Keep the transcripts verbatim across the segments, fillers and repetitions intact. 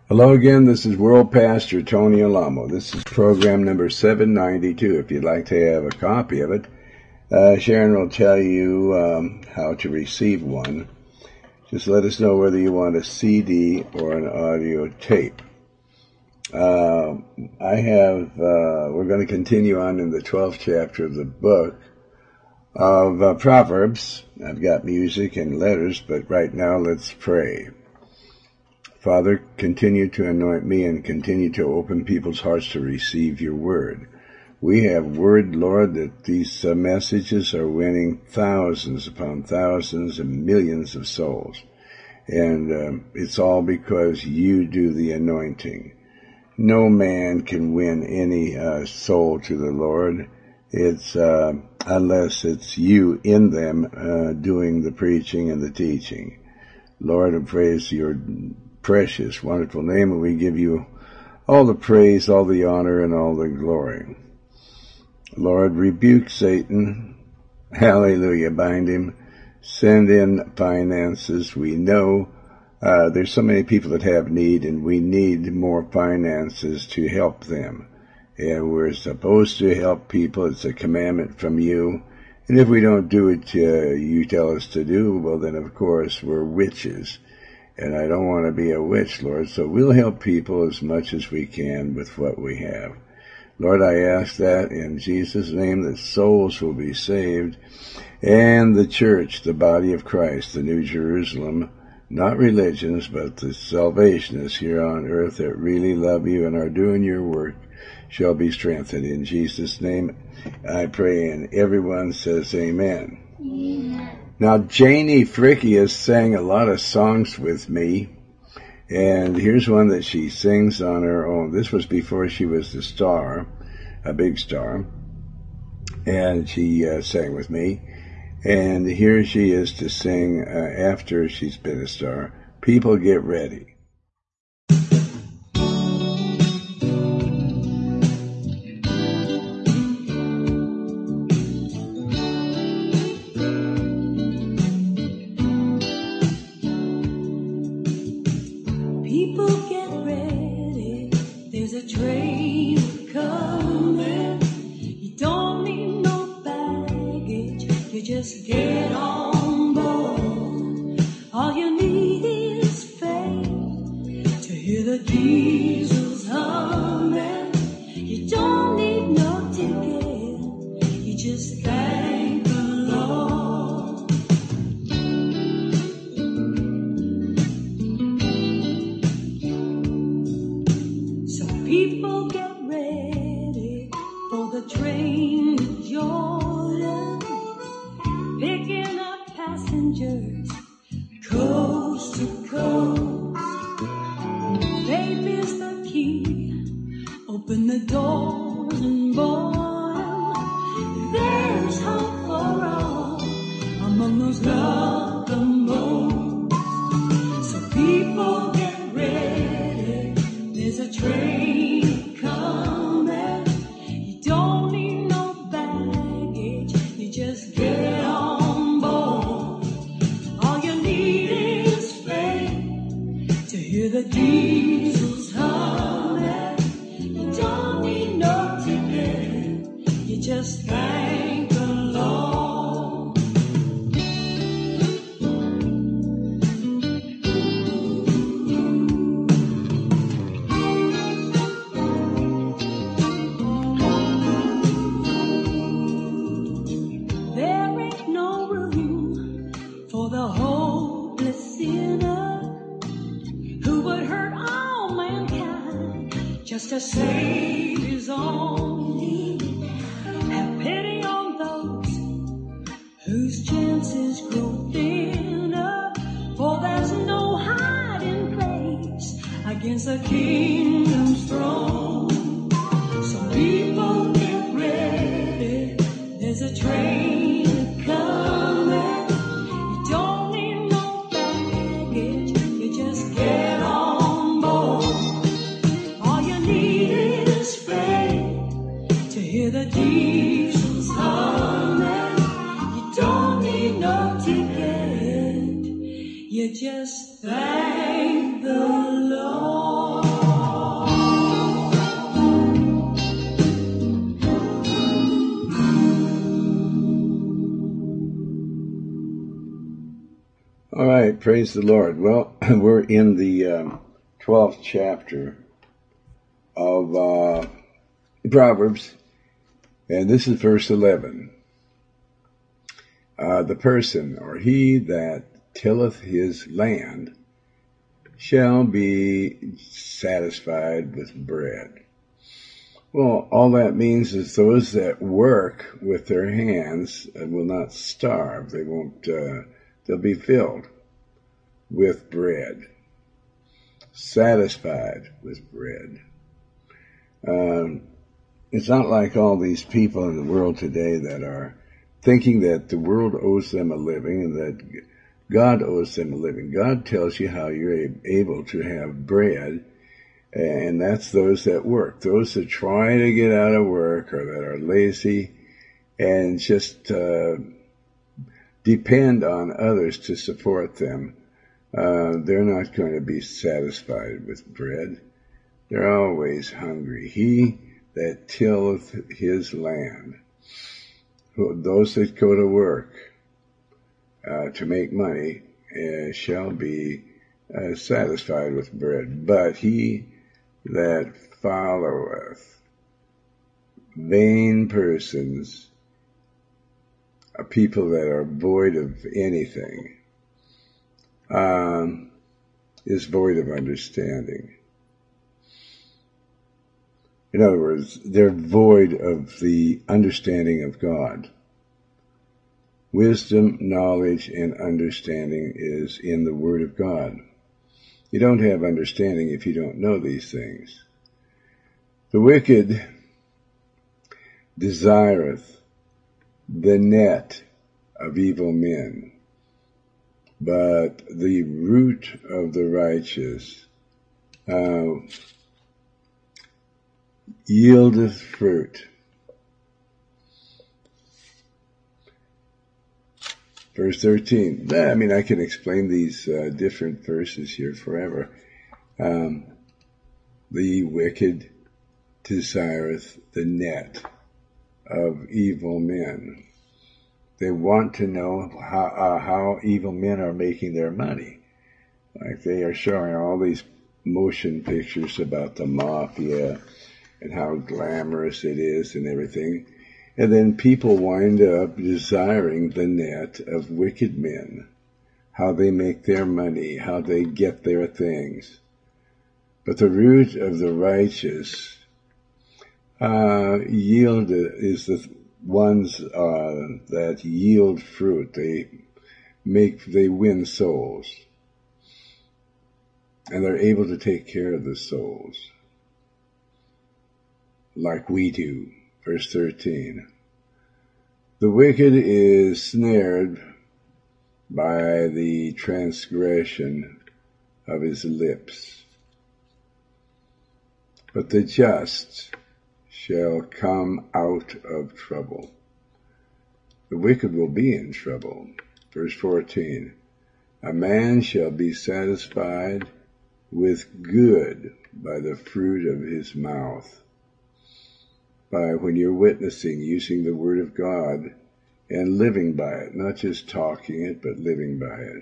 Hello again, this is World Pastor Tony Alamo. This is program number seven ninety-two. If you'd like to have a copy of it, uh, Sharon will tell you um, how to receive one. Just let us know whether you want a C D or an audio tape. Uh, I have, uh, we're going to continue on in the twelfth chapter of the book of uh, Proverbs. I've got music and letters, but right now let's pray. Father, continue to anoint me and continue to open people's hearts to receive your word. We have word, Lord, that these uh, messages are winning thousands upon thousands and millions of souls. And uh, it's all because you do the anointing. No man can win any uh, soul to the Lord. It's uh, unless it's you in them uh, doing the preaching and the teaching. Lord, I praise your precious, wonderful name, and we give you all the praise, all the honor, and all the glory. Lord, rebuke Satan. Hallelujah. Bind him. Send in finances. We know uh, there's so many people that have need, and we need more finances to help them. And we're supposed to help people. It's a commandment from you. And if we don't do it uh, you tell us to do, well, then, of course, we're witches. And I don't want to be a witch, Lord, so we'll help people as much as we can with what we have. Lord, I ask that in Jesus' name that souls will be saved, and the church, the body of Christ, the New Jerusalem, not religions, but the salvationists here on earth that really love you and are doing your work, shall be strengthened. In Jesus' name I pray, and everyone says amen. Amen. Now, Janie Fricky has sang a lot of songs with me, and here's one that she sings on her own. This was before she was the star, a big star, and she uh, sang with me. And here she is to sing uh, after she's been a star. People Get Ready. You just thank the Lord. praise the Lord. Well, we're in the um, twelfth chapter of uh, Proverbs, and this is verse eleven. Uh, the person, or he that tilleth his land, shall be satisfied with bread. Well, all that means is those that work with their hands will not starve. They won't, uh, they'll be filled with bread, satisfied with bread. Um, it's not like all these people in the world today that are thinking that the world owes them a living and that God owes them a living. God tells you how you're able to have bread, and that's those that work. Those that try to get out of work or that are lazy and just uh, depend on others to support them, uh, they're not going to be satisfied with bread. They're always hungry. He that tilleth his land, those that go to work uh, to make money, uh, shall be uh, satisfied with bread. But he that followeth vain persons, uh, people that are void of anything, um, is void of understanding. In other words, they're void of the understanding of God. Wisdom, knowledge, and understanding is in the Word of God. You don't have understanding if you don't know these things. The wicked desireth the net of evil men, but the root of the righteous uh, yieldeth fruit. Verse thirteen. I mean, I can explain these uh, different verses here forever. Um, the wicked desireth the net of evil men. They want to know how, uh, how evil men are making their money. Like they are showing all these motion pictures about the mafia and how glamorous it is and everything. And then people wind up desiring the net of wicked men, how they make their money, how they get their things. But the root of the righteous uh, yield is the ones uh, that yield fruit. They make, they win souls, and they're able to take care of the souls, like we do. Verse thirteen. The wicked is snared by the transgression of his lips, but the just shall come out of trouble. The wicked will be in trouble. Verse fourteen. A man shall be satisfied with good by the fruit of his mouth. By when you're witnessing, using the Word of God and living by it, not just talking it, but living by it.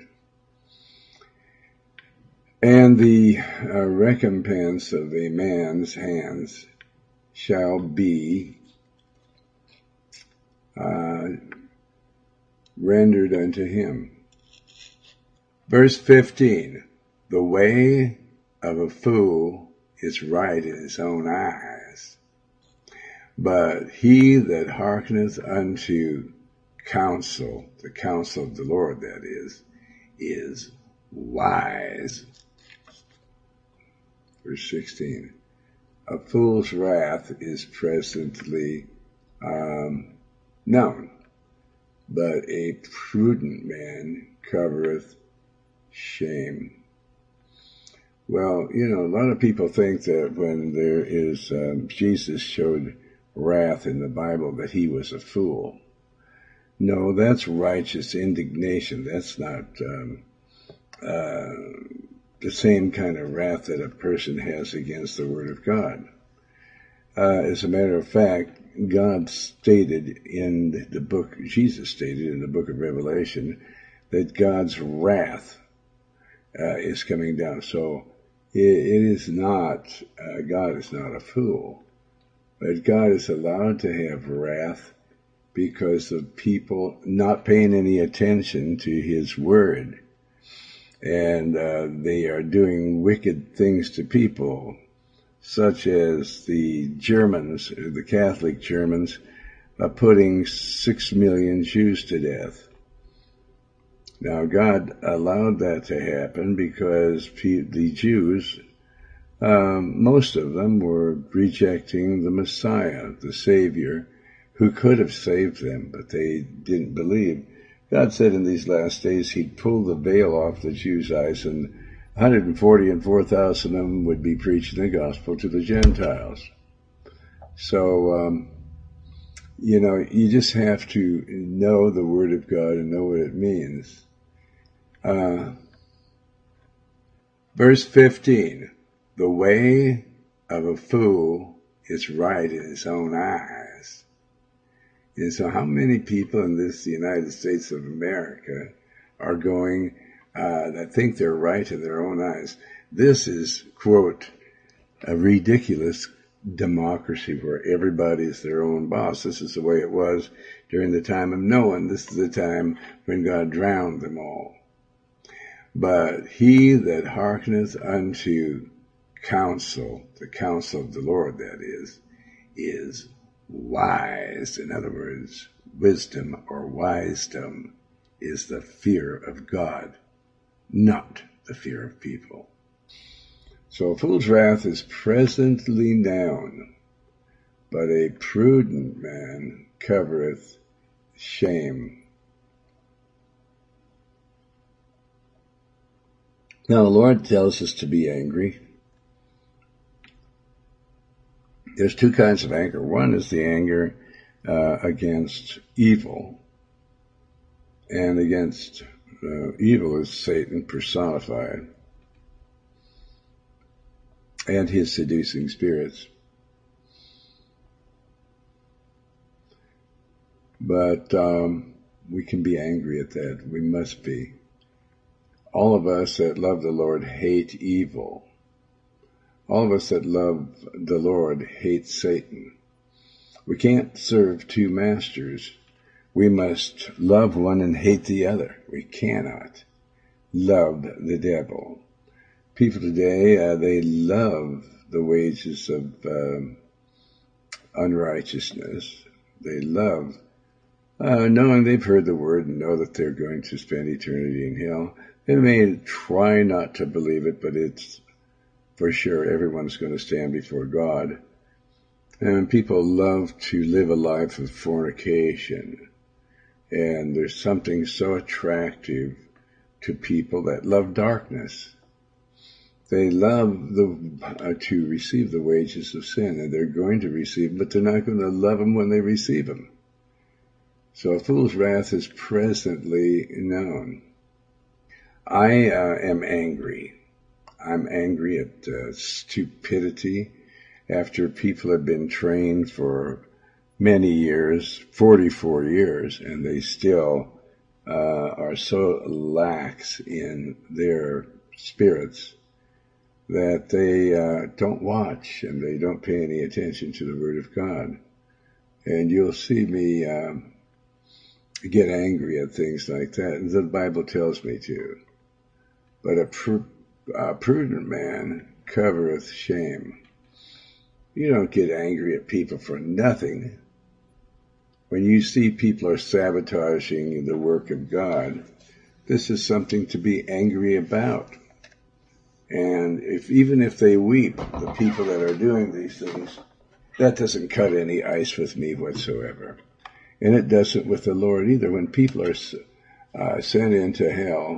And the uh, recompense of a man's hands shall be uh, rendered unto him. Verse fifteen. The way of a fool is right in his own eyes, but he that hearkeneth unto counsel, the counsel of the Lord that is, is wise. Verse sixteen. A fool's wrath is presently um, known, but a prudent man covereth shame. Well, you know, a lot of people think that when there is, um, Jesus showed wrath in the Bible that he was a fool. No, that's righteous indignation. That's not um, uh, the same kind of wrath that a person has against the Word of God. Uh, as a matter of fact, God stated in the book, Jesus stated in the book of Revelation, that God's wrath uh, is coming down. So it, it is not, uh, God is not a fool, but God is allowed to have wrath because of people not paying any attention to his word. And uh, they are doing wicked things to people, such as the Germans, the Catholic Germans, are putting six million Jews to death. Now, God allowed that to happen because the Jews, um, most of them were rejecting the Messiah, the Savior, who could have saved them, but they didn't believe. God said in these last days he'd pull the veil off the Jews' eyes, and one hundred forty and four thousand of them would be preaching the gospel to the Gentiles. So, um, you know, you just have to know the Word of God and know what it means. Uh, verse fifteen, the way of a fool is right in his own eyes. And so how many people in this United States of America are going, uh, that think they're right in their own eyes? This is, quote, a ridiculous democracy where everybody is their own boss. This is the way it was during the time of Noah. This is the time when God drowned them all. But he that hearkeneth unto counsel, the counsel of the Lord, that is, is wise. In other words, wisdom or wisdom is the fear of God, not the fear of people. So a fool's wrath is presently known, but a prudent man covereth shame. Now the Lord tells us to be angry. There's two kinds of anger. One is the anger uh, against evil, and against uh, evil is Satan personified, and his seducing spirits. But um, we can be angry at that. We must be. All of us that love the Lord hate evil. All of us that love the Lord hate Satan. We can't serve two masters. We must love one and hate the other. We cannot love the devil. People today, uh, they love the wages of um, unrighteousness. They love uh, knowing they've heard the word and know that they're going to spend eternity in hell. They may try not to believe it, but it's for sure everyone's going to stand before God. And people love to live a life of fornication. And there's something so attractive to people that love darkness. They love the, uh, to receive the wages of sin, and they're going to receive them, but they're not going to love them when they receive them. So a fool's wrath is presently known. I uh, am angry. I'm angry at uh, stupidity after people have been trained for many years, forty-four years, and they still uh, are so lax in their spirits that they uh, don't watch and they don't pay any attention to the Word of God. And you'll see me um, get angry at things like that, and the Bible tells me to. But a, pr- a prudent man covereth shame. You don't get angry at people for nothing. When you see people are sabotaging the work of God, this is something to be angry about. And if even if they weep, the people that are doing these things, that doesn't cut any ice with me whatsoever. And it doesn't with the Lord either. When people are uh, sent into hell,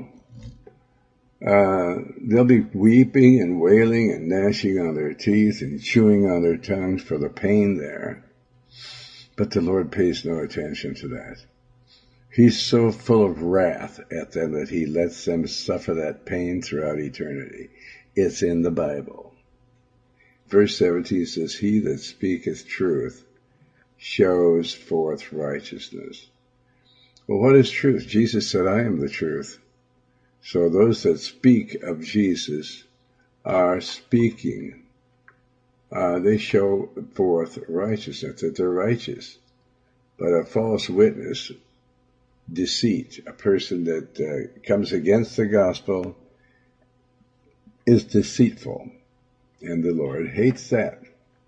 uh, they'll be weeping and wailing and gnashing on their teeth and chewing on their tongues for the pain there. But the Lord pays no attention to that. He's so full of wrath at them that he lets them suffer that pain throughout eternity. It's in the Bible. Verse seventeen says, he that speaketh truth shows forth righteousness. Well, what is truth? Jesus said, I am the truth. So those that speak of Jesus are speaking. Uh, they show forth righteousness, that they're righteous. But a false witness, deceit, a person that uh, comes against the gospel is deceitful. And the Lord hates that.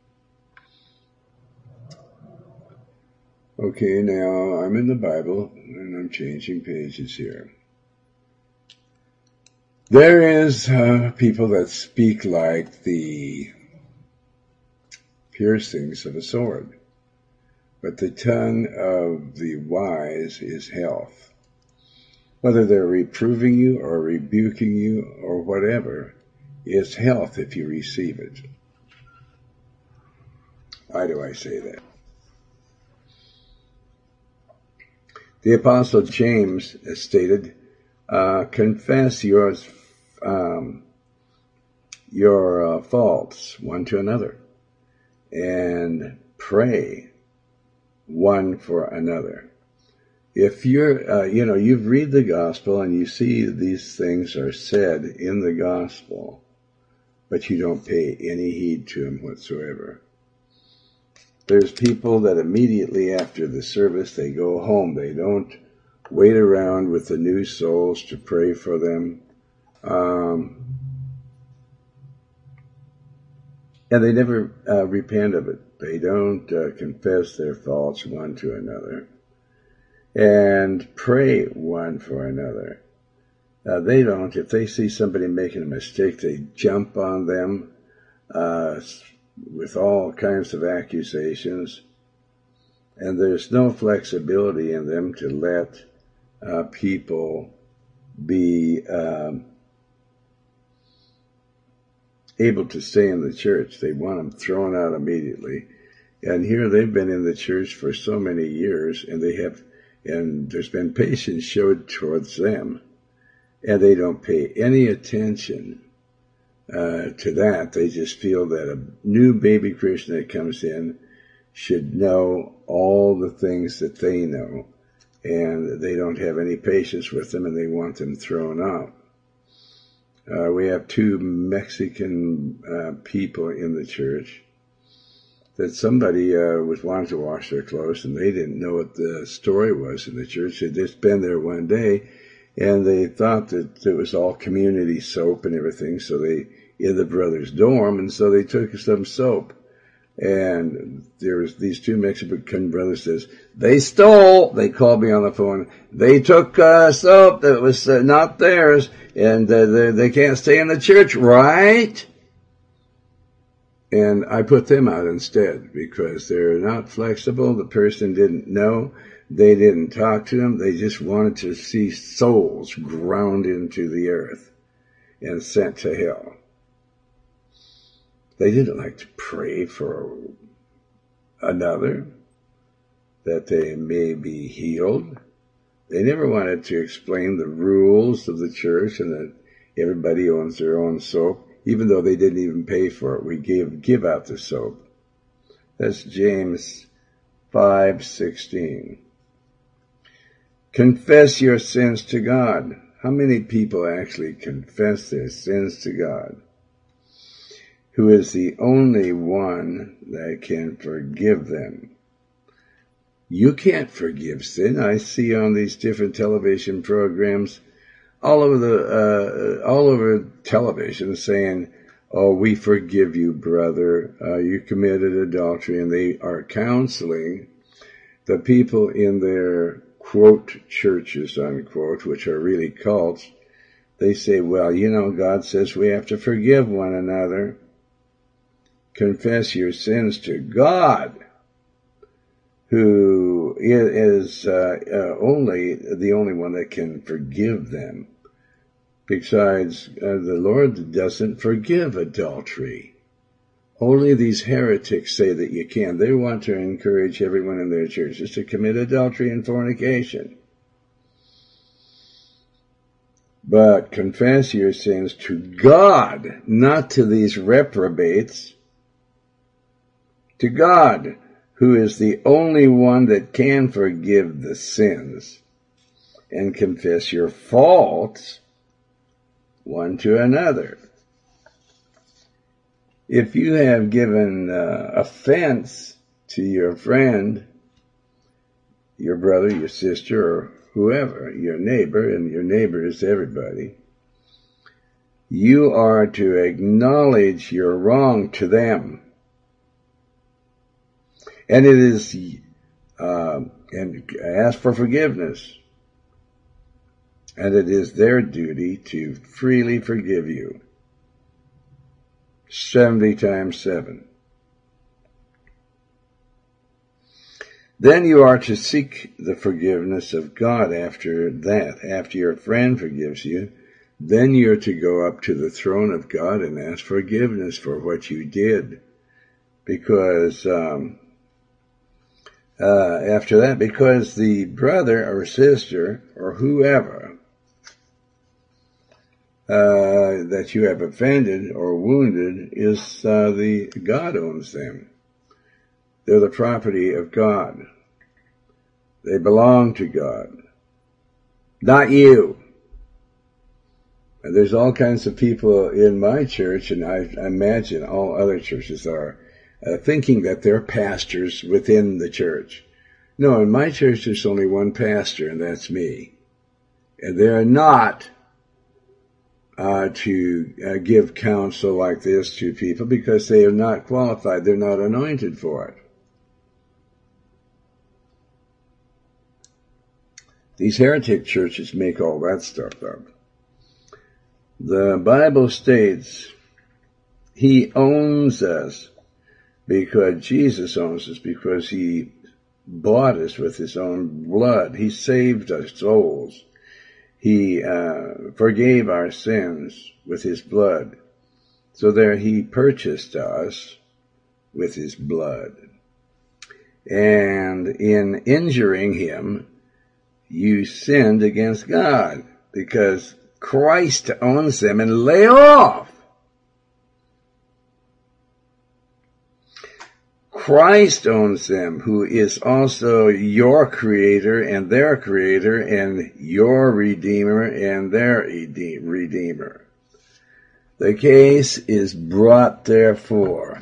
Okay, now I'm in the Bible, and I'm changing pages here. There is uh, people that speak like the piercings of a sword, but the tongue of the wise is health. Whether they're reproving you or rebuking you or whatever, it's health if you receive it. Why do I say that? The Apostle James stated, uh, confess your, um, your uh, faults one to another and pray one for another. If you're, uh, you know, you read the gospel and you see these things are said in the gospel, but you don't pay any heed to them whatsoever. There's people that immediately after the service, they go home. They don't wait around with the new souls to pray for them. Um, and they never uh, repent of it. They don't uh, confess their faults one to another and pray one for another. Uh, they don't. If they see somebody making a mistake, they jump on them uh with all kinds of accusations, and there's no flexibility in them to let uh, people be um, able to stay in the church. They want them thrown out immediately. And here they've been in the church for so many years, and they have, and there's been patience showed towards them, and they don't pay any attention Uh, to that. They just feel that a new baby Christian that comes in should know all the things that they know, and they don't have any patience with them, and they want them thrown out. Uh, we have two Mexican uh, people in the church that somebody uh, was wanting to wash their clothes, and they didn't know what the story was in the church. They'd just been there one day, and they thought that it was all community soap and everything, so they in the brothers' dorm, and so they took some soap. And there was these two Mexican brothers says, they stole, they called me on the phone, they took uh, soap that was uh, not theirs, and uh, they, they can't stay in the church, right? And I put them out instead, because they're not flexible. The person didn't know. They didn't talk to them. They just wanted to see souls ground into the earth and sent to hell. They didn't like to pray for another, that they may be healed. They never wanted to explain the rules of the church and that everybody owns their own soap, even though they didn't even pay for it. We gave, give out the soap. That's James five sixteen. Confess your sins to God. How many people actually confess their sins to God? Who is the only one that can forgive them. You can't forgive sin. I see on these different television programs all over the uh, all over television saying, "Oh, we forgive you, brother. Uh, you committed adultery," and they are counseling the people in their quote churches unquote, which are really cults. They say, "Well, you know, God says we have to forgive one another." Confess your sins to God, who is uh, uh, only the only one that can forgive them. Besides, uh, the Lord doesn't forgive adultery. Only these heretics say that you can. They want to encourage everyone in their churches to commit adultery and fornication. But confess your sins to God, not to these reprobates. To God, who is the only one that can forgive the sins, and confess your faults one to another. If you have given uh, offense to your friend, your brother, your sister, or whoever, your neighbor, and your neighbor is everybody, you are to acknowledge your wrong to them. And it is, uh, and ask for forgiveness. And it is their duty to freely forgive you. seventy times seven. Then you are to seek the forgiveness of God after that. After your friend forgives you, then you're to go up to the throne of God and ask forgiveness for what you did. Because, um, uh, after that, because the brother or sister or whoever uh, that you have offended or wounded is, uh, the, God owns them. They're the property of God. They belong to God, not you. And there's all kinds of people in my church, and I, I imagine all other churches are, uh, thinking that they're pastors within the church. No, in my church there's only one pastor, and that's me. And they're not uh, to uh, give counsel like this to people because they are not qualified. They're not anointed for it. These heretic churches make all that stuff up. The Bible states he owns us because Jesus owns us, because he bought us with his own blood. He saved our souls. He uh, forgave our sins with his blood. So there he purchased us with his blood. And in injuring him, you sinned against God because Christ owns them, and lay off. Christ owns them, who is also your creator and their creator and your redeemer and their redeemer. The case is brought, therefore,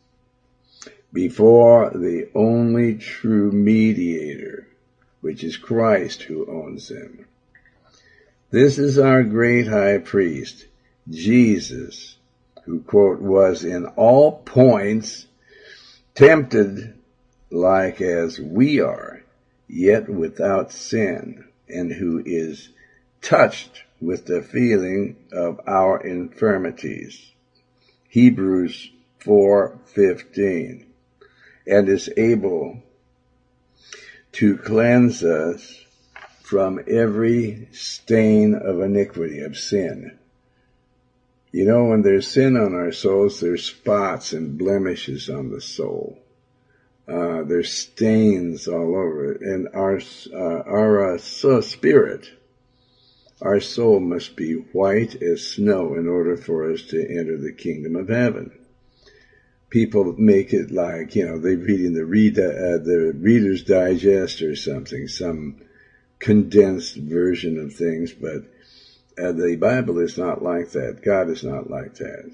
before the only true mediator, which is Christ, who owns them. This is our great high priest, Jesus, who, quote, was in all points tempted like as we are, yet without sin, and who is touched with the feeling of our infirmities. Hebrews four fifteen, and is able to cleanse us from every stain of iniquity, of sin. You know, when there's sin on our souls, there's spots and blemishes on the soul. Uh, there's stains all over it. And our, uh, our uh, so spirit, our soul must be white as snow in order for us to enter the kingdom of heaven. People make it like, you know, they read in the, read, uh, the Reader's Digest or something, some condensed version of things, but uh, the Bible is not like that. God is not like that.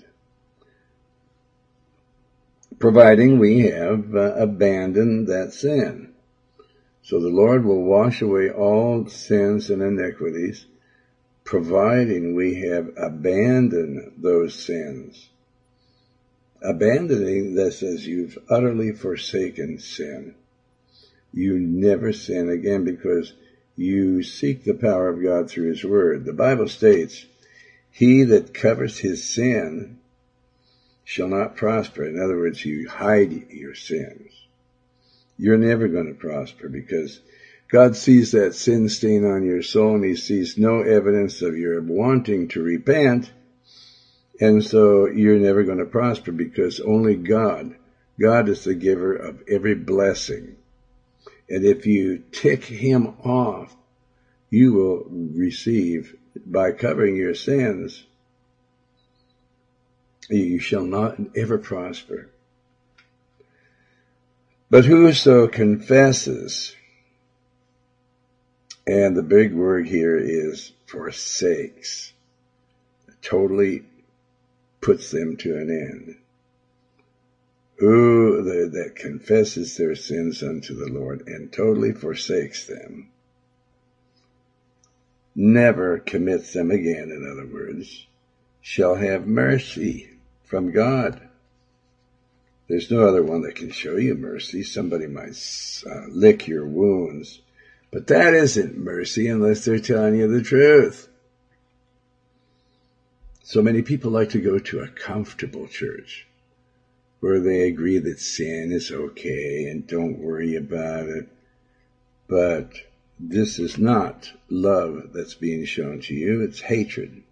Providing we have uh, abandoned that sin. So the Lord will wash away all sins and iniquities, providing we have abandoned those sins. Abandoning, that says you've utterly forsaken sin. You never sin again because you seek the power of God through his word. The Bible states, he that covers his sin shall not prosper. In other words, you hide your sins. You're never going to prosper because God sees that sin stain on your soul and he sees no evidence of your wanting to repent. And so you're never going to prosper because only God, God is the giver of every blessing. And if you tick him off, you will receive, by covering your sins, you shall not ever prosper. But whoso confesses, and the big word here is forsakes, totally puts them to an end. Who that confesses their sins unto the Lord and totally forsakes them, never commits them again, in other words, shall have mercy from God. There's no other one that can show you mercy. Somebody might uh, lick your wounds, but that isn't mercy unless they're telling you the truth. So many people like to go to a comfortable church where they agree that sin is okay and don't worry about it. But this is not love that's being shown to you. It's hatred.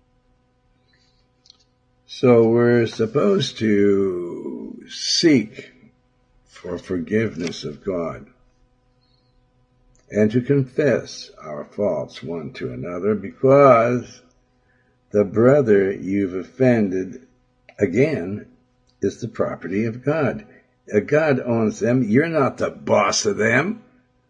So we're supposed to seek for forgiveness of God and to confess our faults one to another, because the brother you've offended, again, is the property of God. God owns them. You're not the boss of them.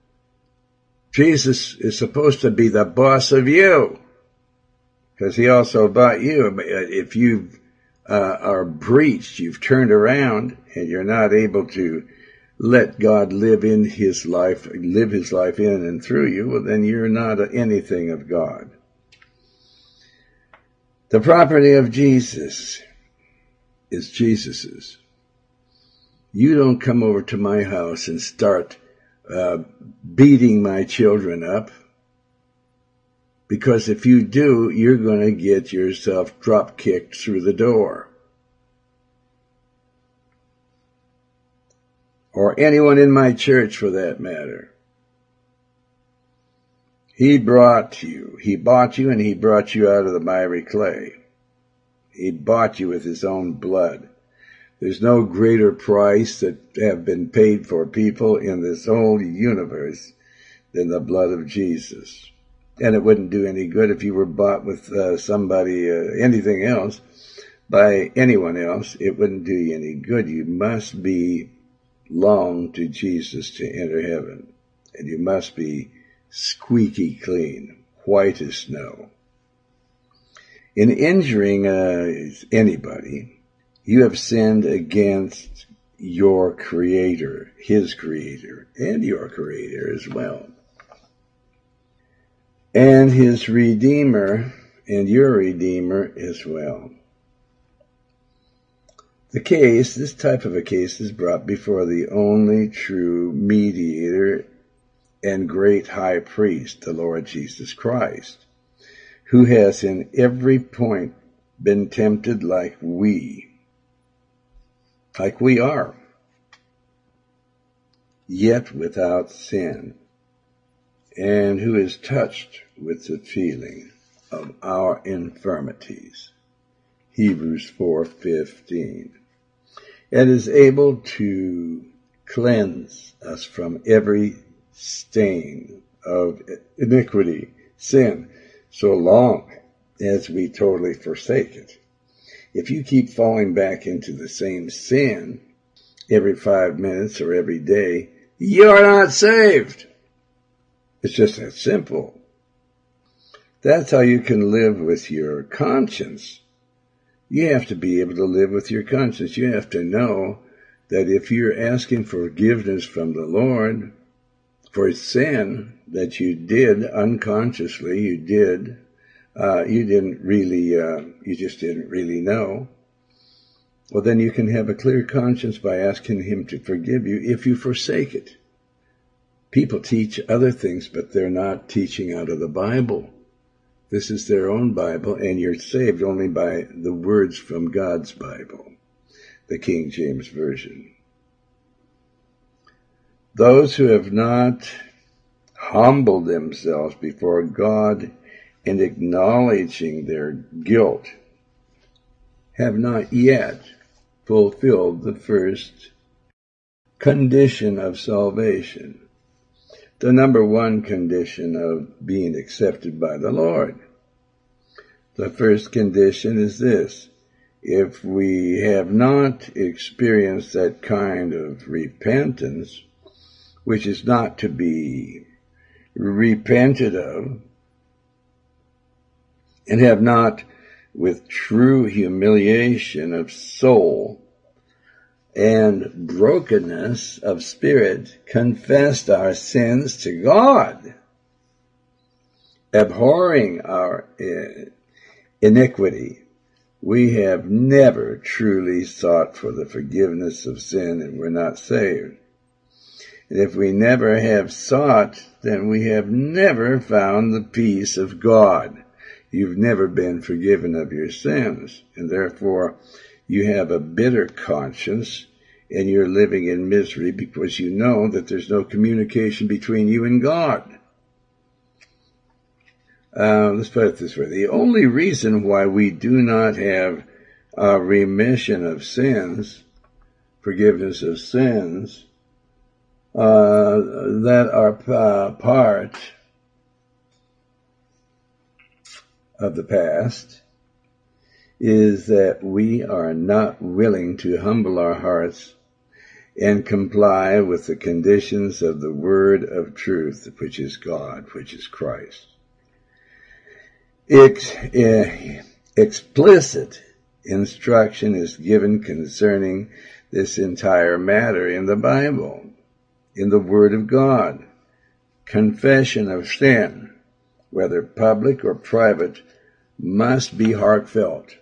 Jesus is supposed to be the boss of you, because he also bought you. If you uh, are breached, you've turned around, and you're not able to let God live in his life, live his life in and through you, well, then you're not anything of God. The property of Jesus is Jesus's. You don't come over to my house and start uh, beating my children up, because if you do, you're going to get yourself drop kicked through the door. Or anyone in my church, for that matter. He brought you, he bought you, and he brought you out of the miry clay. He bought you with his own blood. There's no greater price that have been paid for people in this whole universe than the blood of Jesus. And it wouldn't do any good if you were bought with uh, somebody, uh, anything else, by anyone else. It wouldn't do you any good. You must be long to Jesus to enter heaven. And you must be squeaky clean, white as snow. In injuring uh, anybody, you have sinned against your Creator, his Creator, and your Creator as well. And his Redeemer, and your Redeemer as well. The case, this type of a case, is brought before the only true mediator and great high priest, the Lord Jesus Christ, who has in every point been tempted like we, like we are, yet without sin, and who is touched with the feeling of our infirmities, Hebrews four fifteen, and is able to cleanse us from every stain of iniquity, sin, so long as we totally forsake it. If you keep falling back into the same sin every five minutes or every day, you're not saved. It's just that simple. That's how you can live with your conscience. You have to be able to live with your conscience. You have to know that if you're asking forgiveness from the Lord for sin that you did unconsciously, you did, uh, you didn't really, uh, you just didn't really know, well, then you can have a clear conscience by asking him to forgive you if you forsake it. People teach other things, but they're not teaching out of the Bible. This is their own Bible, and you're saved only by the words from God's Bible, the King James Version. Those who have not humbled themselves before God in acknowledging their guilt have not yet fulfilled the first condition of salvation. The number one condition of being accepted by the Lord. The first condition is this: if we have not experienced that kind of repentance, which is not to be repented of, and have not with true humiliation of soul and brokenness of spirit, confessed our sins to God, abhorring our iniquity. We have never truly sought for the forgiveness of sin, and we're not saved. And if we never have sought, then we have never found the peace of God. You've never been forgiven of your sins, and therefore you have a bitter conscience, and you're living in misery because you know that there's no communication between you and God. Uh, let's put it this way. The only reason why we do not have a remission of sins, forgiveness of sins, uh, that are uh, part of the past, is that we are not willing to humble our hearts and comply with the conditions of the word of truth, which is God, which is Christ. Ex- uh, explicit instruction is given concerning this entire matter in the Bible, in the Word of God. Confession of sin, whether public or private, must be heartfelt.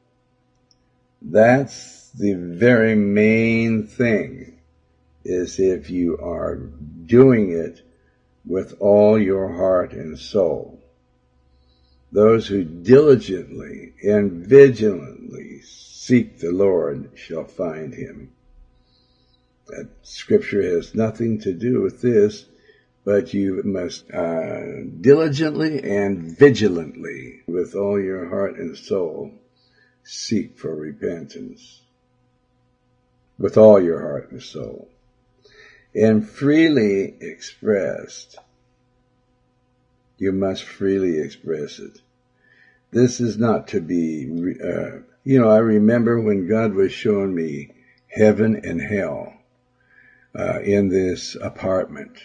That's the very main thing, is if you are doing it with all your heart and soul. Those who diligently and vigilantly seek the Lord shall find him. That scripture has nothing to do with this, but you must uh, diligently and vigilantly, with all your heart and soul, seek for repentance. With all your heart and soul. And freely expressed. You must freely express it. This is not to be, uh, you know, I remember when God was showing me heaven and hell uh, in this apartment.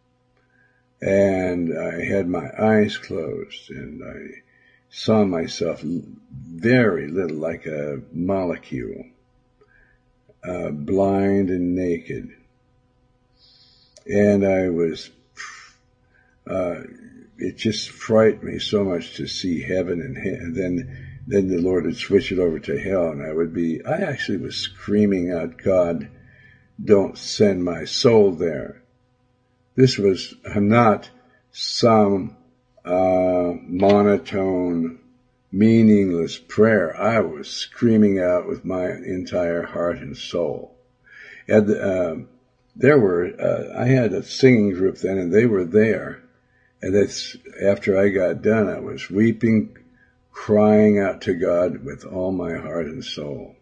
And I had my eyes closed and I saw myself very little, like a molecule, uh, blind and naked. And I was, uh, it just frightened me so much to see heaven and, he- and then, then the Lord would switch it over to hell, and I would be, I actually was screaming out, God, don't send my soul there. This was not some, uh, monotone, meaningless prayer. I was screaming out with my entire heart and soul. And, uh, there were, uh, I had a singing group then, and they were there. And that's, after I got done, I was weeping, crying out to God with all my heart and soul.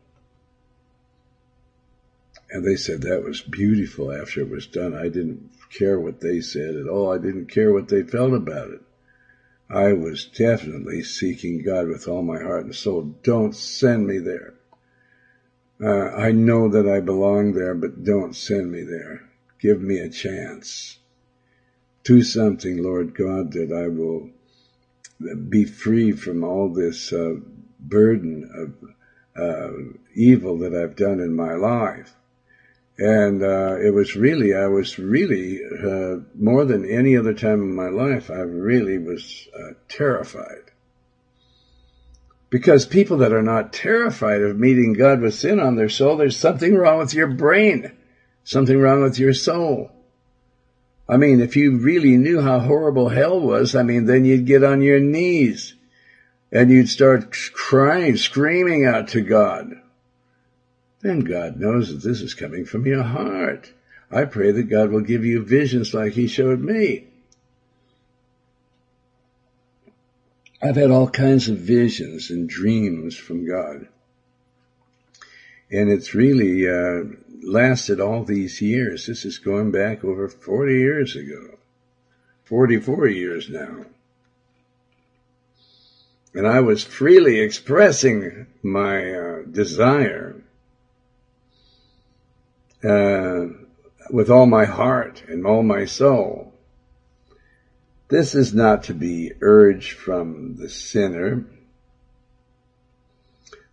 And they said that was beautiful after it was done. I didn't care what they said at all. I didn't care what they felt about it. I was definitely seeking God with all my heart and soul. Don't send me there. Uh, I know that I belong there, but don't send me there. Give me a chance. Do something, Lord God, that I will be free from all this uh, burden of uh, evil that I've done in my life. And uh, it was really, I was really, uh, more than any other time in my life, I really was uh, terrified. Because people that are not terrified of meeting God with sin on their soul, there's something wrong with your brain, something wrong with your soul. I mean, if you really knew how horrible hell was, I mean, then you'd get on your knees and you'd start crying, screaming out to God. Then God knows that this is coming from your heart. I pray that God will give you visions like he showed me. I've had all kinds of visions and dreams from God. And it's really uh, lasted all these years. This is going back over forty years ago. forty-four years now. And I was freely expressing my uh, desire uh, with all my heart and all my soul. This is not to be urged from the sinner,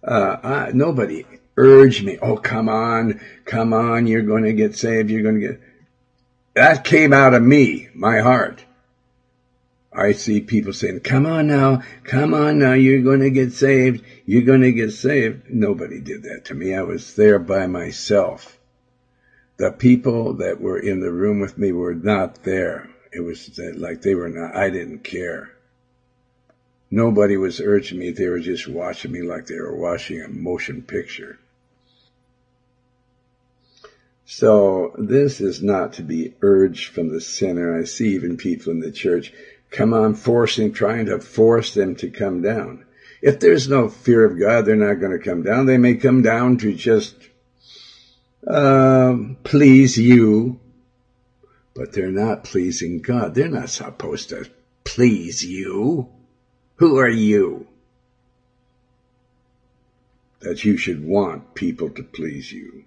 Uh, I, nobody urged me, oh, come on, come on, you're going to get saved, you're going to get... That came out of me, my heart. I see people saying, come on now, come on now, you're going to get saved, you're going to get saved. Nobody did that to me. I was there by myself. The people that were in the room with me were not there. It was like they were not, I didn't care. Nobody was urging me. They were just watching me like they were watching a motion picture. So this is not to be urged from the sinner. I see even people in the church come on forcing, trying to force them to come down. If there's no fear of God, they're not going to come down. They may come down to just uh, please you, but they're not pleasing God. They're not supposed to please you. Who are you that you should want people to please you?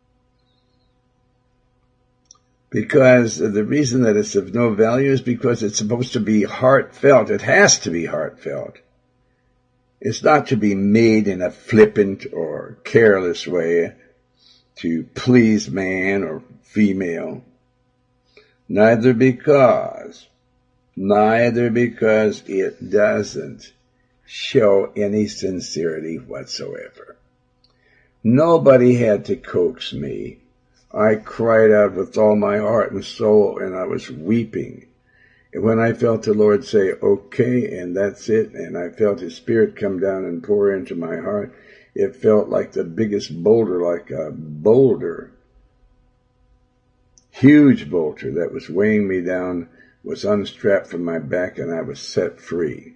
Because the reason that it's of no value is because it's supposed to be heartfelt. It has to be heartfelt. It's not to be made in a flippant or careless way to please man or female. Neither because, neither because it doesn't show any sincerity whatsoever. Nobody had to coax me. I cried out with all my heart and soul, and I was weeping. And when I felt the Lord say, okay, and that's it, and I felt His Spirit come down and pour into my heart, it felt like the biggest boulder, like a boulder, huge boulder that was weighing me down, was unstrapped from my back, and I was set free.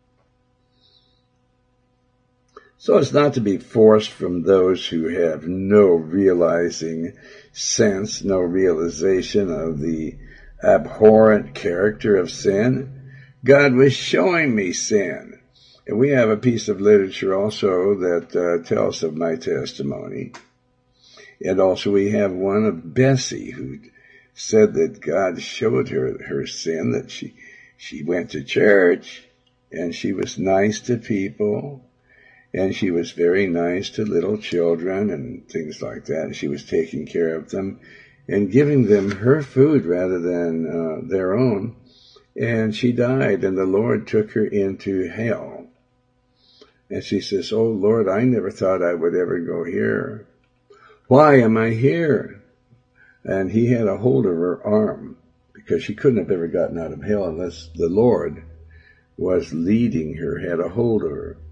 So it's not to be forced from those who have no realizing sense, no realization of the abhorrent character of sin. God was showing me sin. And we have a piece of literature also that uh, tells of my testimony. And also we have one of Bessie, who said that God showed her her sin, that she, she went to church and she was nice to people. And she was very nice to little children and things like that. She was taking care of them and giving them her food rather than uh, their own. And she died, and the Lord took her into hell. And she says, oh, Lord, I never thought I would ever go here. Why am I here? And He had a hold of her arm, because she couldn't have ever gotten out of hell unless the Lord was leading her, had a hold of her.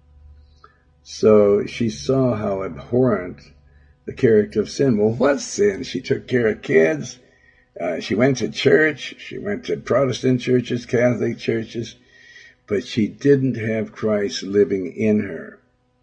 So she saw how abhorrent the character of sin. Well, what sin? She took care of kids. Uh, she went to church. She went to Protestant churches, Catholic churches. But she didn't have Christ living in her.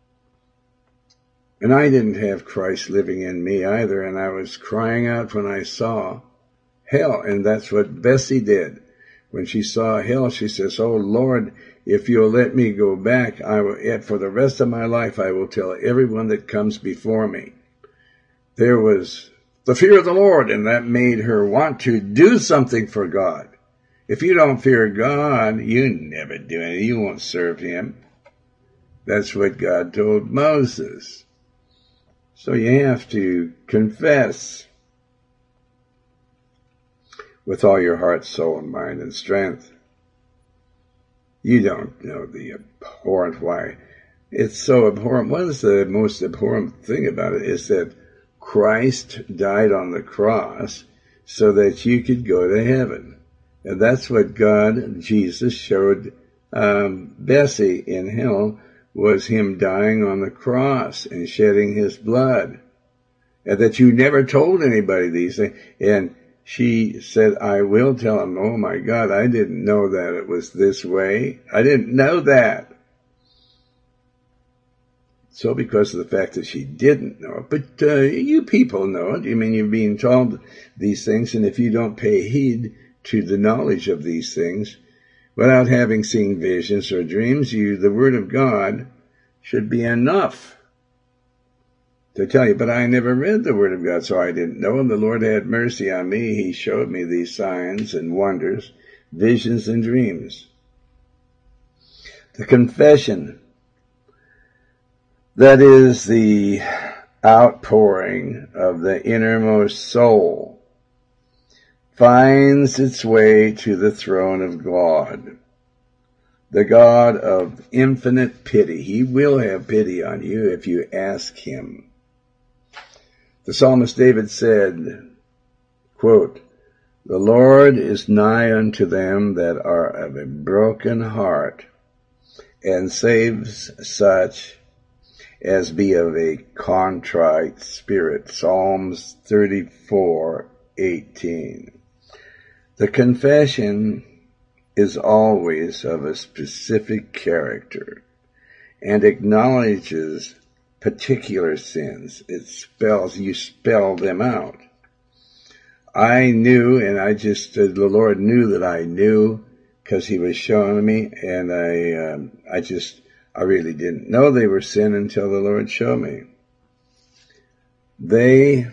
And I didn't have Christ living in me either. And I was crying out when I saw hell. And that's what Bessie did. When she saw hell, she says, oh, Lord, if you'll let me go back, I will, for the rest of my life, I will tell everyone that comes before me. There was the fear of the Lord, and that made her want to do something for God. If you don't fear God, you never do anything. You won't serve Him. That's what God told Moses. So you have to confess with all your heart, soul, and mind and strength. You don't know the abhorrent why. It's so abhorrent. What is the most abhorrent thing about it is that Christ died on the cross so that you could go to heaven. And that's what God, Jesus, showed um, Bessie in hell, was Him dying on the cross and shedding His blood. And that you never told anybody these things. And she said, I will tell him. Oh my God, I didn't know that it was this way. I didn't know that. So because of the fact that she didn't know it, but uh, you people know it. I mean, you're being told these things, and if you don't pay heed to the knowledge of these things, without having seen visions or dreams, you, the Word of God should be enough to tell you, but I never read the Word of God, so I didn't know. And the Lord had mercy on me. He showed me these signs and wonders, visions and dreams. The confession. that is the outpouring of the innermost soul, finds its way to the throne of God, the God of infinite pity. He will have pity on you if you ask him. The psalmist David said, quote, "The Lord is nigh unto them that are of a broken heart, and saves such as be of a contrite spirit." Psalms thirty-four eighteen. The confession is always of a specific character and acknowledges particular sins. It spells, you spell them out. I knew, and I just, the Lord knew that I knew because he was showing me, and I, um, I just, I really didn't know they were sin until the Lord showed me. They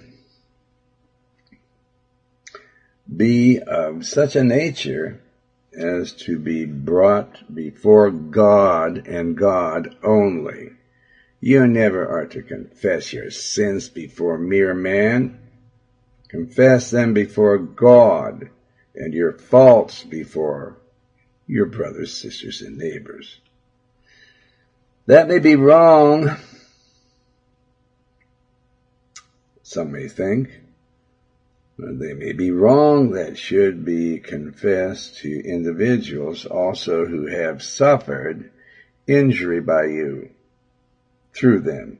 be of such a nature as to be brought before God and God only. You never are to confess your sins before mere man. Confess them before God, and your faults before your brothers, sisters, and neighbors. That may be wrong, some may think. They may be wrong. That should be confessed to individuals also who have suffered injury by you through them.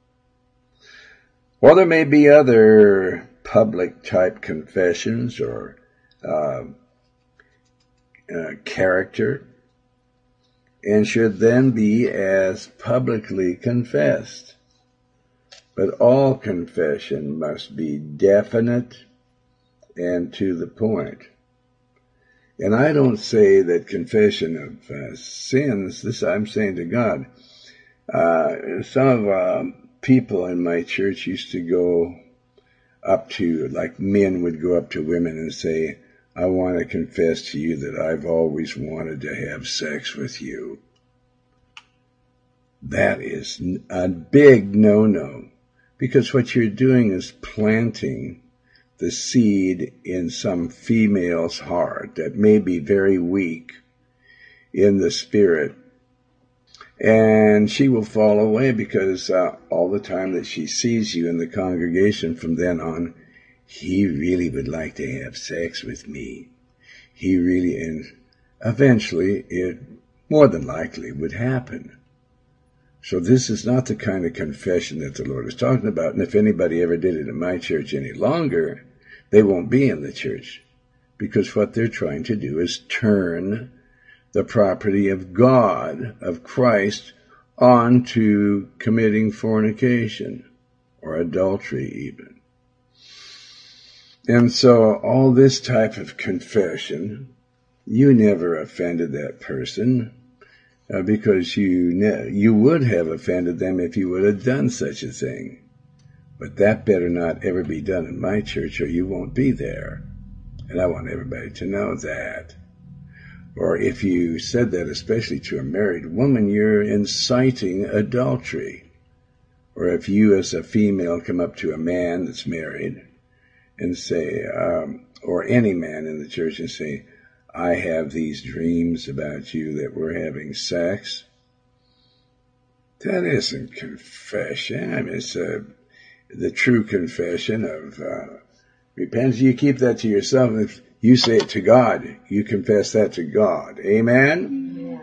Or there may be other public type confessions or uh, uh, character, and should then be as publicly confessed. But all confession must be definite and to the point. And I don't say that confession of uh, sins, this I'm saying to God. Uh, some of uh, people in my church used to go up to, like men would go up to women and say, "I want to confess to you that I've always wanted to have sex with you." That is a big no-no, because what you're doing is planting the seed in some female's heart that may be very weak in the spirit, and she will fall away because uh, all the time that she sees you in the congregation from then on, he really would like to have sex with me. He really, and eventually it more than likely would happen. So this is not the kind of confession that the Lord is talking about. And if anybody ever did it in my church any longer, they won't be in the church, because what they're trying to do is turn the property of God, of Christ, onto committing fornication or adultery even. And so all this type of confession, you never offended that person, uh, because you ne- you would have offended them if you would have done such a thing. But that better not ever be done in my church, or you won't be there. And I want everybody to know that. Or if you said that, especially to a married woman, you're inciting adultery. Or if you as a female come up to a man that's married and say, um, or any man in the church and say, "I have these dreams about you that we're having sex." That isn't confession. I mean, it's a the true confession of uh, repentance. You keep that to yourself. If you say it to God, you confess that to God. Amen? Amen.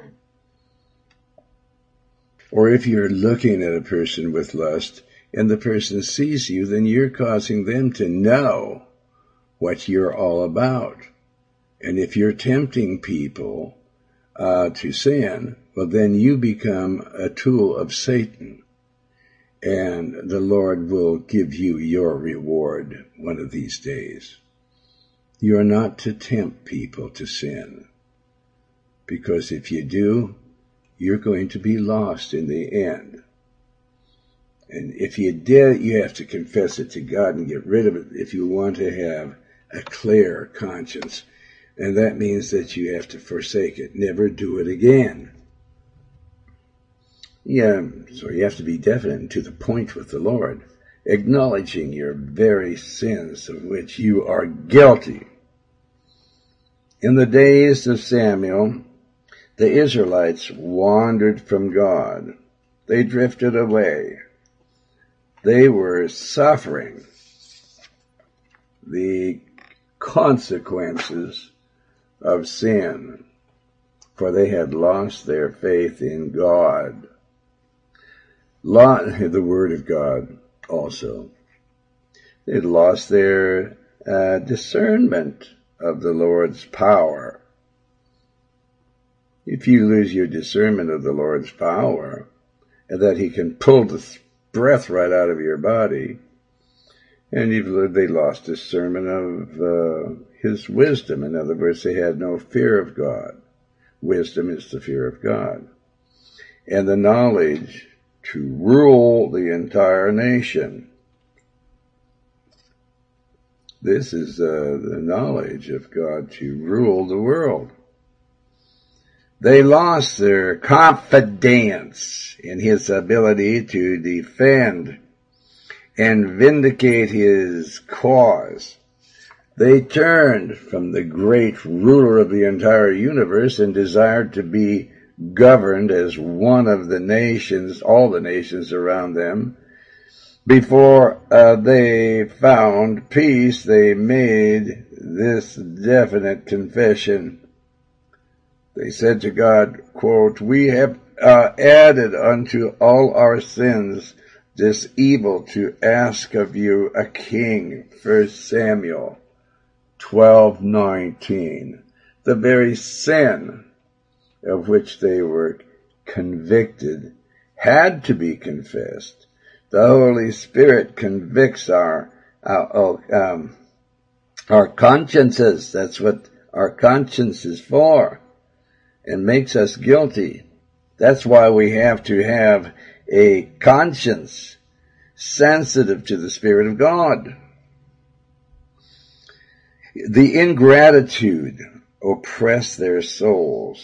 Or if you're looking at a person with lust and the person sees you, then you're causing them to know what you're all about. And if you're tempting people uh, to sin, well, then you become a tool of Satan. And the Lord will give you your reward one of these days. You are not to tempt people to sin, because if you do, you're going to be lost in the end. And if you did, you have to confess it to God and get rid of it if you want to have a clear conscience. And that means that you have to forsake it. Never do it again. Yeah, so you have to be definite and to the point with the Lord, acknowledging your very sins of which you are guilty. In the days of Samuel, the Israelites wandered from God. They drifted away. They were suffering the consequences of sin, for they had lost their faith in God. The Word of God also. They had lost their uh, discernment of the Lord's power. If you lose your discernment of the Lord's power, and that He can pull the breath right out of your body, and you've, they lost discernment of uh, His wisdom. In other words, they had no fear of God. Wisdom is the fear of God. And the knowledge to rule the entire nation. This is uh, the knowledge of God to rule the world. They lost their confidence in His ability to defend and vindicate His cause. They turned from the great ruler of the entire universe and desired to be governed as one of the nations, all the nations around them. Before uh, they found peace, they made this definite confession. They said to God, quote, "We have uh, added unto all our sins this evil to ask of you a king." First Samuel twelve nineteen. The very sin of which they were convicted had to be confessed. The Holy Spirit convicts our our, um, our consciences. That's what our conscience is for, and makes us guilty. That's why we have to have a conscience sensitive to the Spirit of God. The ingratitude oppressed their souls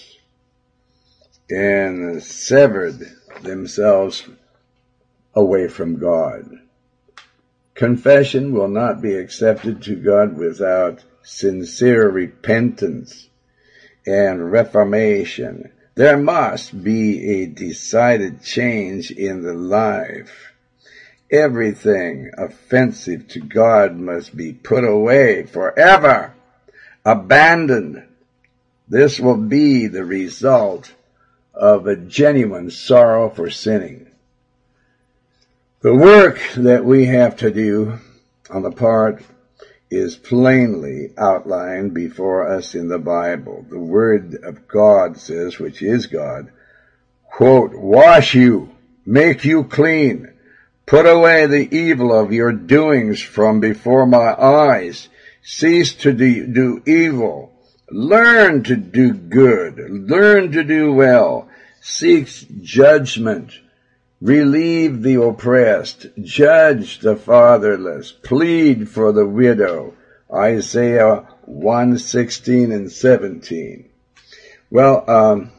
and severed themselves away from God. Confession will not be accepted to God without sincere repentance and reformation. There must be a decided change in the life. Everything offensive to God must be put away forever, abandoned. This will be the result of a genuine sorrow for sinning. The work that we have to do on the part is plainly outlined before us in the Bible. The Word of God says, which is God, quote, "Wash you, make you clean, put away the evil of your doings from before my eyes, cease to do, do evil, learn to do good, learn to do well, seek judgment, relieve the oppressed, judge the fatherless, plead for the widow." Isaiah one sixteen and seventeen. Well, um,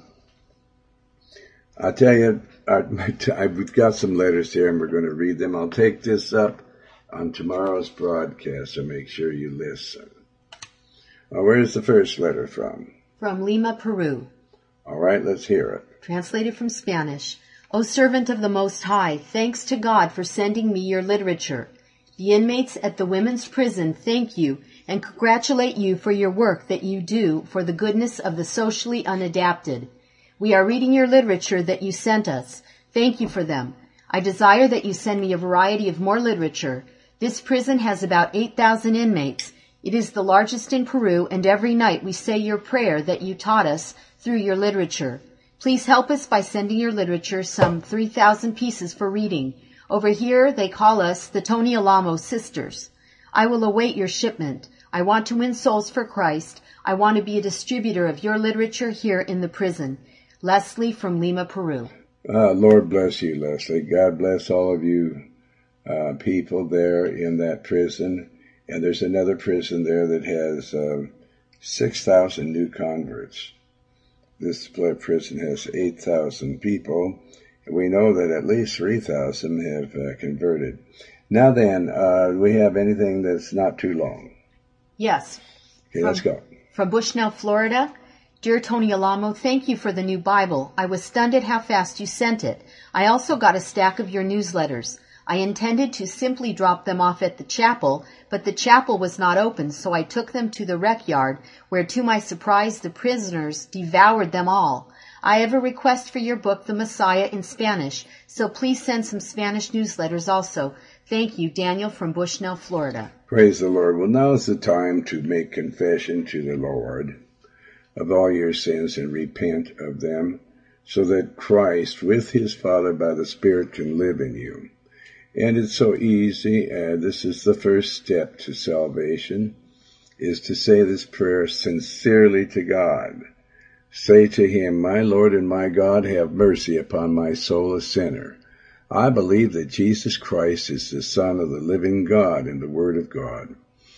I'll tell you, I, I've got some letters here and we're going to read them. I'll take this up on tomorrow's broadcast, so make sure you listen. Now, where's the first letter from? From Lima, Peru. All right, let's hear it. Translated from Spanish. O servant of the Most High, thanks to God for sending me your literature. The inmates at the women's prison thank you and congratulate you for your work that you do for the goodness of the socially unadapted. We are reading your literature that you sent us. Thank you for them. I desire that you send me a variety of more literature. This prison has about eight thousand inmates. It is the largest in Peru, and every night we say your prayer that you taught us through your literature. Please help us by sending your literature some three thousand pieces for reading. Over here, they call us the Tony Alamo Sisters. I will await your shipment. I want to win souls for Christ. I want to be a distributor of your literature here in the prison. Leslie from Lima, Peru. Uh, Lord bless you, Leslie. God bless all of you uh, people there in that prison. And there's another prison there that has uh, six thousand new converts. This prison has eight thousand people, we know that at least three thousand have uh, converted. Now then, uh, do we have anything that's not too long? Yes. Okay, let's go. From Bushnell, Florida. Dear Tony Alamo, thank you for the new Bible. I was stunned at how fast you sent it. I also got a stack of your newsletters. I intended to simply drop them off at the chapel, but the chapel was not open, so I took them to the rec yard, where to my surprise the prisoners devoured them all. I have a request for your book, The Messiah, in Spanish, so please send some Spanish newsletters also. Thank you, Daniel from Bushnell, Florida. Praise the Lord. Well, now is the time to make confession to the Lord of all your sins and repent of them, so that Christ, with his Father by the Spirit, can live in you. And it's so easy. Uh, this is the first step to salvation, is to say this prayer sincerely to God. Say to him, my Lord and my God, have mercy upon my soul, a sinner. I believe that Jesus Christ is the Son of the living God and the Word of God.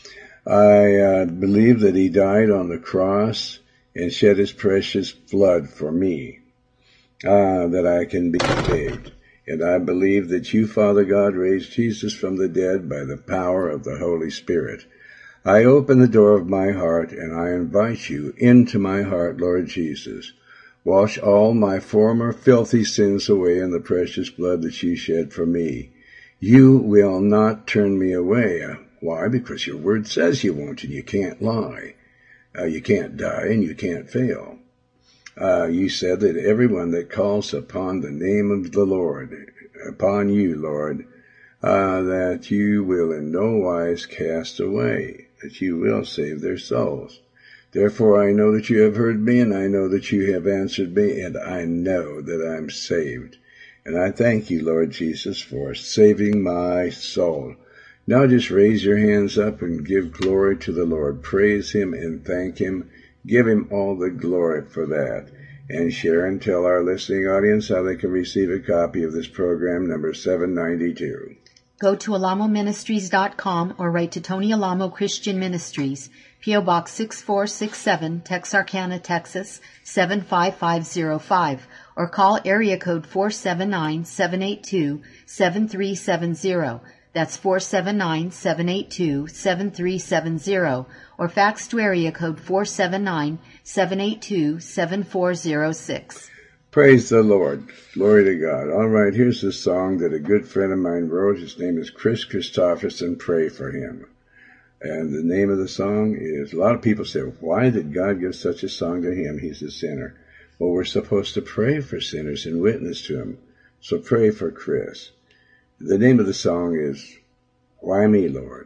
I uh, believe that he died on the cross and shed his precious blood for me, uh, that I can be saved. And I believe that you, Father God, raised Jesus from the dead by the power of the Holy Spirit. I open the door of my heart and I invite you into my heart, Lord Jesus. Wash all my former filthy sins away in the precious blood that you shed for me. You will not turn me away. Why? Because your word says you won't, and you can't lie. Uh, you can't die and you can't fail. Uh, you said that everyone that calls upon the name of the Lord, upon you, Lord, uh, that you will in no wise cast away, that you will save their souls. Therefore I know that you have heard me, and I know that you have answered me, and I know that I'm saved. And I thank you, Lord Jesus, for saving my soul. Now just raise your hands up and give glory to the Lord. Praise him and thank him. Give him all the glory for that. And share and tell our listening audience how they can receive a copy of this program, number seven ninety-two. Go to alamo ministries dot com or write to Tony Alamo Christian Ministries, P O Box six four six seven, Texarkana, Texas seven five five zero five, or call area code four seven nine, seven eight two, seven three seven zero. That's four seven nine, seven eight two, seven three seven zero, or fax to area code four seven nine, seven eight two, seven four zero six. Praise the Lord. Glory to God. All right, here's a song that a good friend of mine wrote. His name is Chris Christopherson. Pray for him. And the name of the song is, a lot of people say, why did God give such a song to him? He's a sinner. Well, we're supposed to pray for sinners and witness to him. So pray for Chris. The name of the song is, Why Me, Lord?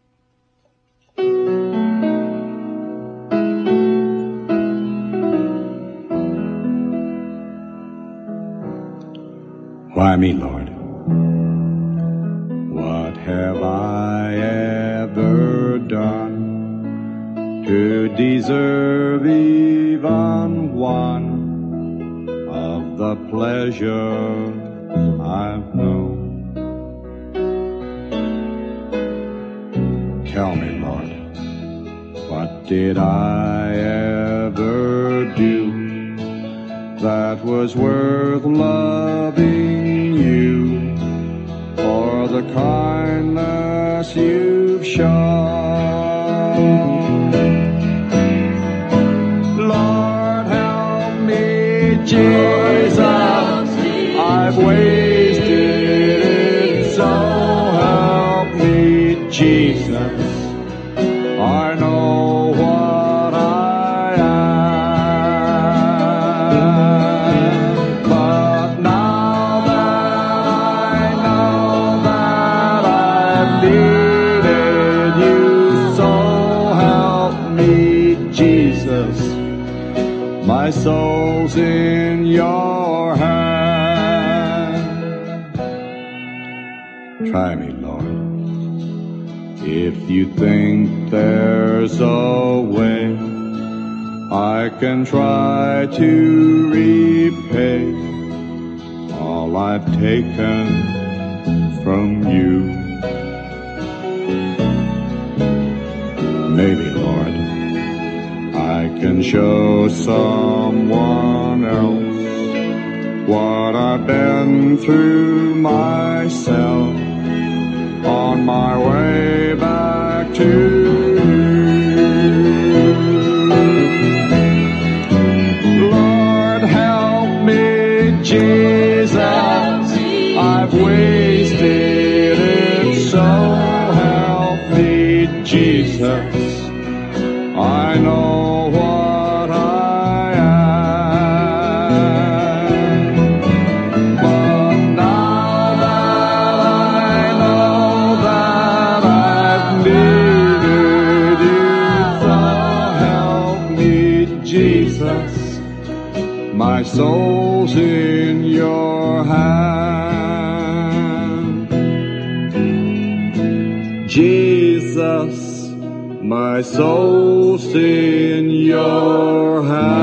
Why me, Lord? What have I ever done to deserve even one of the pleasures I've known? Tell me, Lord, what did I ever do that was worth loving you for the kindness you've shown? Lord, help me, Jesus, I've wasted it, so help me, Jesus. I know what I am, but now that I know that I've needed you, so help me, Jesus. My soul's in your hand. Try me, Lord. If you think there's a way I can try to repay all I've taken from you, maybe, Lord, I can show someone else what I've been through myself on my way back to you. Lord, help me, Jesus, I've wasted it, so help me, Jesus, I know what I am. But now that I know that I've needed you, so help me, Jesus, my soul's in your hand. Jesus, my soul's in your hand.